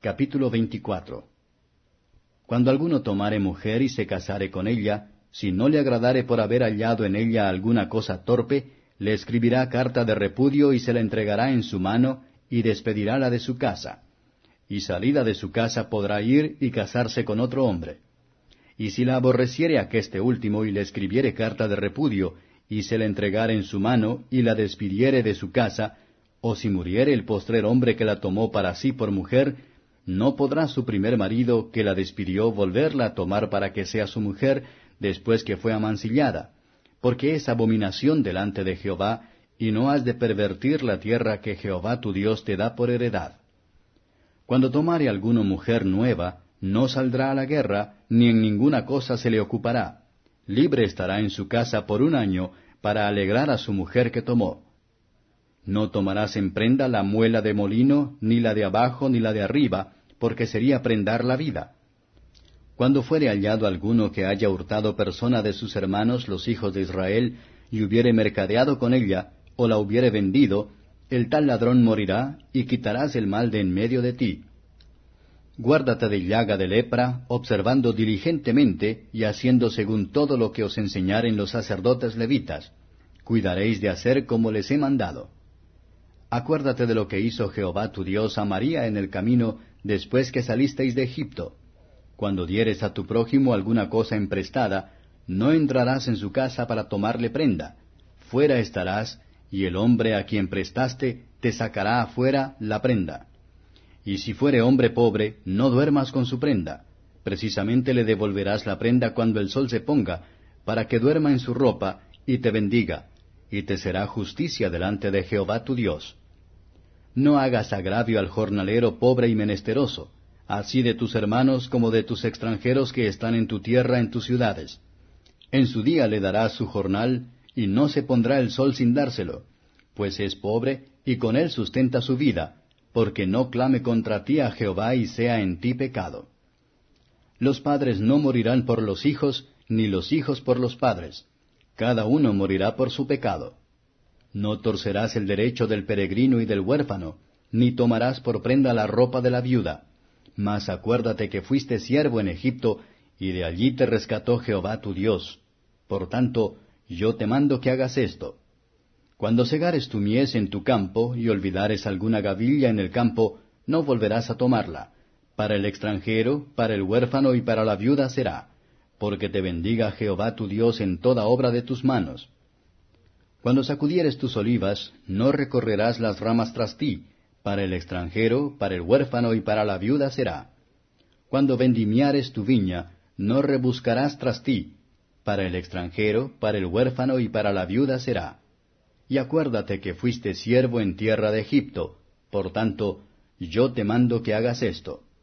Capítulo 24. Cuando alguno tomare mujer y se casare con ella, si no le agradare por haber hallado en ella alguna cosa torpe, le escribirá carta de repudio y se la entregará en su mano, y despedirála de su casa. Y salida de su casa podrá ir y casarse con otro hombre. Y si la aborreciere aqueste último y le escribiere carta de repudio, y se la entregare en su mano, y la despidiere de su casa, o si muriere el postrer hombre que la tomó para sí por mujer, no podrá su primer marido, que la despidió, volverla a tomar para que sea su mujer, después que fue amancillada, porque es abominación delante de Jehová, y no has de pervertir la tierra que Jehová tu Dios te da por heredad. Cuando tomare alguno mujer nueva, no saldrá a la guerra, ni en ninguna cosa se le ocupará. Libre estará en su casa por 1 año, para alegrar a su mujer que tomó. No tomarás en prenda la muela de molino, ni la de abajo, ni la de arriba, porque sería prendar la vida. Cuando fuere hallado alguno que haya hurtado persona de sus hermanos los hijos de Israel, y hubiere mercadeado con ella, o la hubiere vendido, el tal ladrón morirá, y quitarás el mal de en medio de ti. Guárdate de llaga de lepra, observando diligentemente, y haciendo según todo lo que os enseñaren los sacerdotes levitas. Cuidaréis de hacer como les he mandado. Acuérdate de lo que hizo Jehová tu Dios a María en el camino después que salisteis de Egipto. Cuando dieres a tu prójimo alguna cosa emprestada, no entrarás en su casa para tomarle prenda. Fuera estarás, y el hombre a quien prestaste te sacará afuera la prenda. Y si fuere hombre pobre, no duermas con su prenda. Precisamente le devolverás la prenda cuando el sol se ponga, para que duerma en su ropa, y te bendiga, y te será justicia delante de Jehová tu Dios. No hagas agravio al jornalero pobre y menesteroso, así de tus hermanos como de tus extranjeros que están en tu tierra en tus ciudades. En su día le darás su jornal, y no se pondrá el sol sin dárselo, pues es pobre, y con él sustenta su vida, porque no clame contra ti a Jehová y sea en ti pecado. Los padres no morirán por los hijos, ni los hijos por los padres. Cada uno morirá por su pecado. No torcerás el derecho del peregrino y del huérfano, ni tomarás por prenda la ropa de la viuda. Mas acuérdate que fuiste siervo en Egipto, y de allí te rescató Jehová tu Dios. Por tanto, yo te mando que hagas esto. Cuando segares tu mies en tu campo, y olvidares alguna gavilla en el campo, no volverás a tomarla. Para el extranjero, para el huérfano y para la viuda será, porque te bendiga Jehová tu Dios en toda obra de tus manos. Cuando sacudieres tus olivas, no recorrerás las ramas tras ti, para el extranjero, para el huérfano y para la viuda será. Cuando vendimiares tu viña, no rebuscarás tras ti, para el extranjero, para el huérfano y para la viuda será. Y acuérdate que fuiste siervo en tierra de Egipto, por tanto, yo te mando que hagas esto.